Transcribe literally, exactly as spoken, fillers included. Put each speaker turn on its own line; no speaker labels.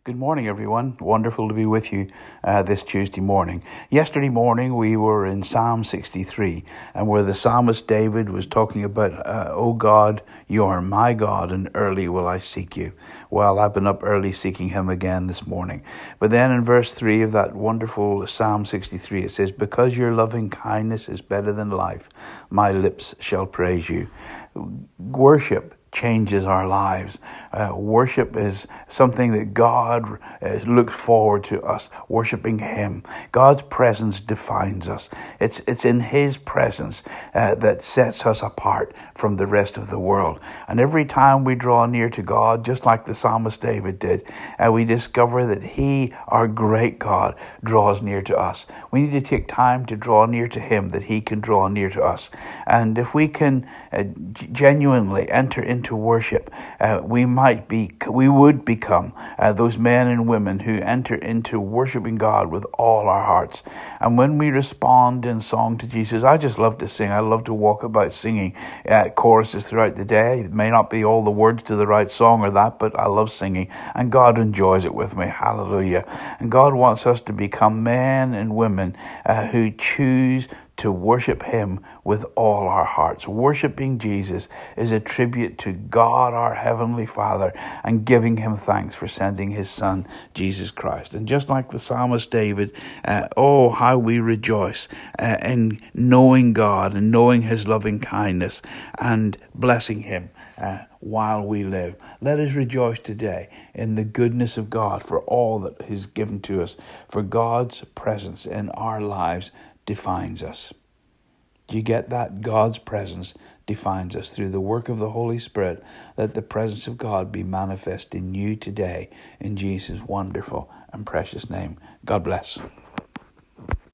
Good morning, everyone. Wonderful to be with you uh, this Tuesday morning. Yesterday morning, we were in Psalm sixty-three, and where the psalmist David was talking about, uh, "O God, you are my God, and early will I seek you." Well, I've been up early seeking him again this morning. But then in verse three of that wonderful Psalm sixty-three, it says, "Because your loving kindness is better than life, my lips shall praise you." Worship changes our lives. Uh, worship is something that God uh, looks forward to us worshiping him. God's presence defines us. It's it's in his presence uh, that sets us apart from the rest of the world. And every time we draw near to God, just like the psalmist David did, uh, we discover that he, our great God, draws near to us. We need to take time to draw near to him that he can draw near to us. And if we can uh, genuinely enter into into worship, uh, we might be, we would become uh, those men and women who enter into worshiping God with all our hearts. And when we respond in song to Jesus, I just love to sing. I love to walk about singing uh, choruses throughout the day. It may not be all the words to the right song or that, but I love singing, and God enjoys it with me. Hallelujah. And God wants us to become men and women uh, who choose to worship him with all our hearts. Worshiping Jesus is a tribute to God, our Heavenly Father, and giving him thanks for sending his Son, Jesus Christ. And just like the psalmist David, uh, oh, how we rejoice uh, in knowing God and knowing his loving kindness and blessing him uh, while we live. Let us rejoice today in the goodness of God for all that he's given to us, for God's presence in our lives defines us. Do you get that? God's presence defines us through the work of the Holy Spirit. Let the presence of God be manifest in you today in Jesus' wonderful and precious name. God bless.